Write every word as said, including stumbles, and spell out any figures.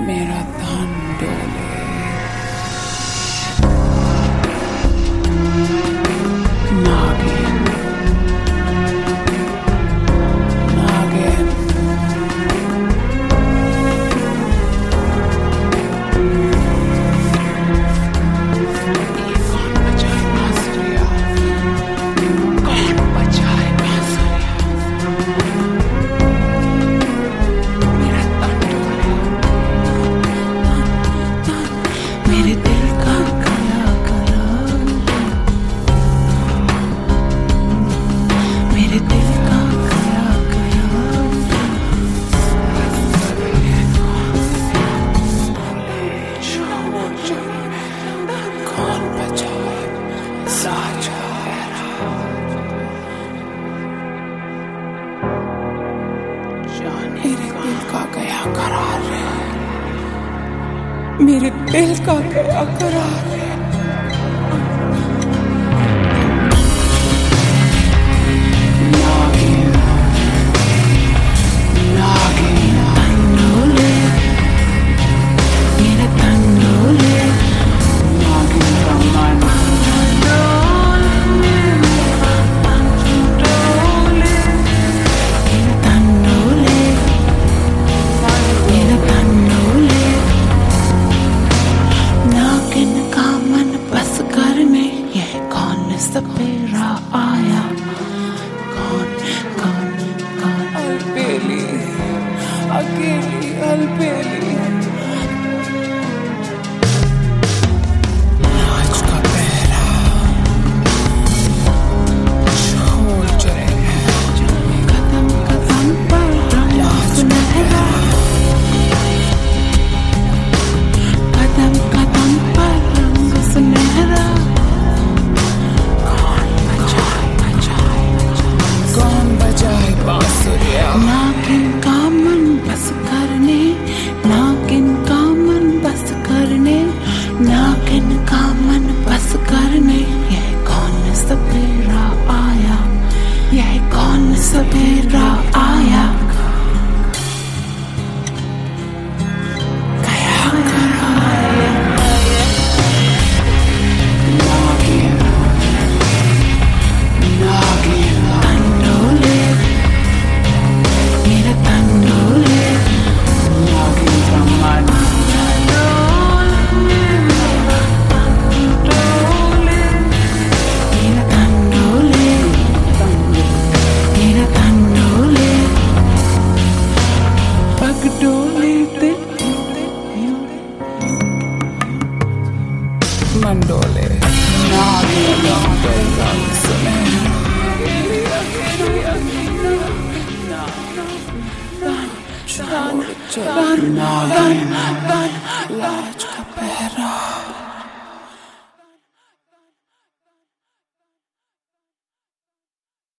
मेरा तन डोले। नागिन नागिन ये कौन बजाए बांसुरिया, कौन बजाए बांसुरिया। मेरा तन डोले, मेरे दिल का गला गला, मेरे दिल का गला गला। कौन बजाए साजा मेरे दिल का गया करार, मेरे दिल का गया करार। नागिन नागिन तन डोले, मेरे तन डोले। नागिन का मन डोले, मेरे तन डोले, मेरे तन डोले। नागिन का मन बस करने ये कौन सपेरा आया, कौन कौन कौन। अलबेली अकेली अलबेली, आज का पहरा छोड़ चले कदम कदम पर रंग सुनहरा, कदम कदम पर रंग सुनहरा। कौन बजाए बजाए कौन बजाए बांसुरिया। नागिन का मन बस करने, नागिन का मन बस करने, नागिन का मन बस करने। यह कौन सपेरा आया, यह कौन सपेरा आया। गया कराए नागिन नागिन तन डोले, मेरा तन डोले। नागिन का मन डोले, मेरा तन डोले, मेरा तन डोले। पग डोले दिल मन डोले। नागिन का रंग सुनहरा, नागिन लाज का पहरा।